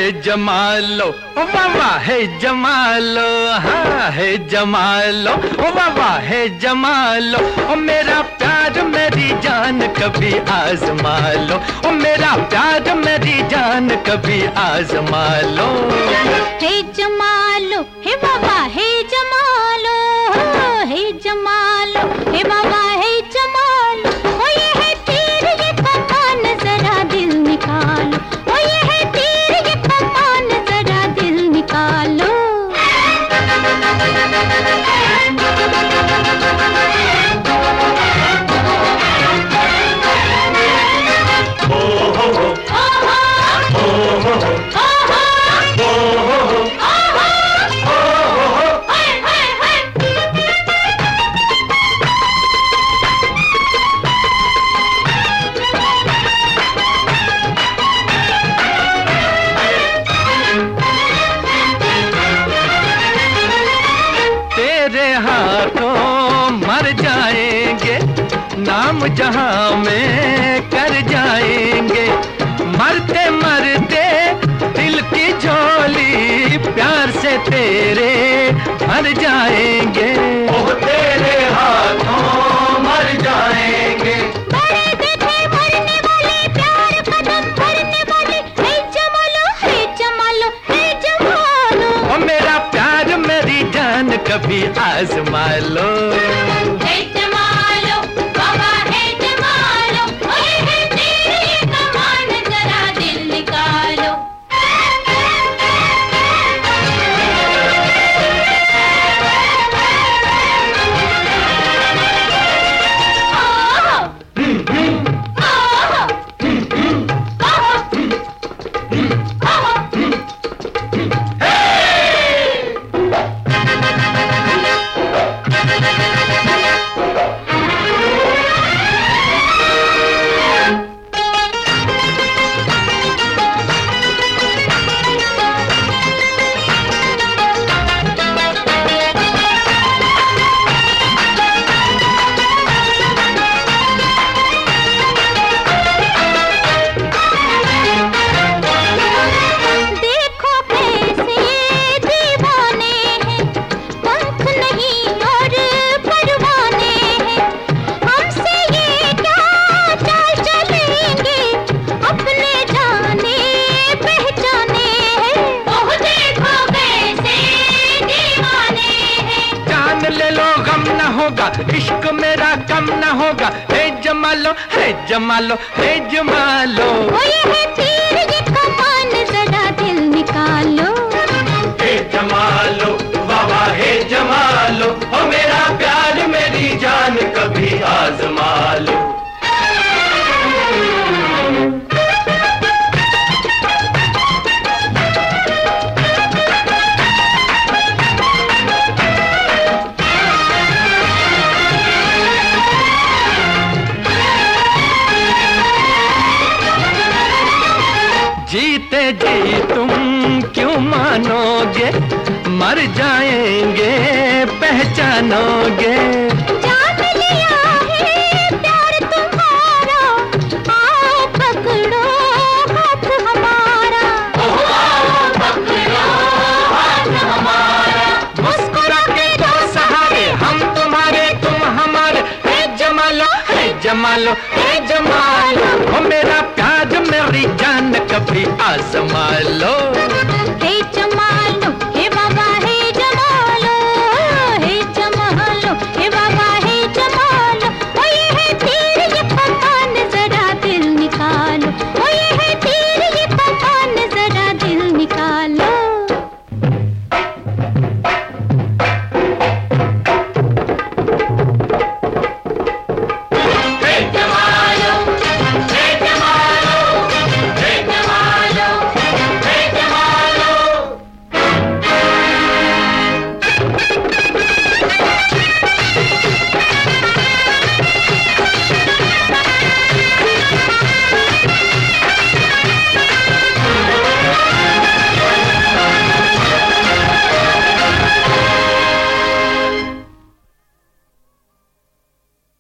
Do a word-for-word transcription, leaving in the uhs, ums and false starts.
जमालो ओ बाबा है जमालो, हाँ है जमालो ओ बाबा है जमालो। ओ मेरा प्यार मेरी जान कभी आजमा लो, ओ मेरा प्यार मेरी जान कभी आजमा लो। है जमालो हे बाबा है जमालो, है जमालो हे बाबा है जमालो। ओ ये है तीर ये कमान जरा दिल निकालो, ओ ये है तीर ये कमान जरा दिल निकालो। मर जाएंगे नाम जहां में कर जाएंगे, मरते मरते दिल की झोली प्यार से तेरे भर जाएंगे। ओ तेरे हाथों मर जाएंगे। बड़े बेटे मरने वाले प्यार कदम भरने वाले, है जमालो है जमालो है जमालो। ओ मेरा प्यार मेरी जान कभी आजमा लो। है जमालो बाबा है जमालो, ओ ये है तीर ये कमान जरा दिल निकालो। इश्क मेरा कम न होगा, है जमालो है जमालो है जमालो। ओ ये है तीर ये कमान जरा दिल निकालो। है जमालो बाबा है जमालो, ओ मेरा प्यार मेरी जान कभी आजमा लो। जीते जी तुम क्यों मानोगे, मर जाएंगे पहचानोगे। जान लिया है प्यार तुम्हारा, आओ पकड़ो हाथ हमारा। आओ पकड़ो हाथ हमारा। मुस्कुरा के दो सहारे, हम तुम्हारे तुम हमारे, है जमालो है जमालो है जमालो। ओ मेरा प्यार मेरी जान कभी आजमा लो।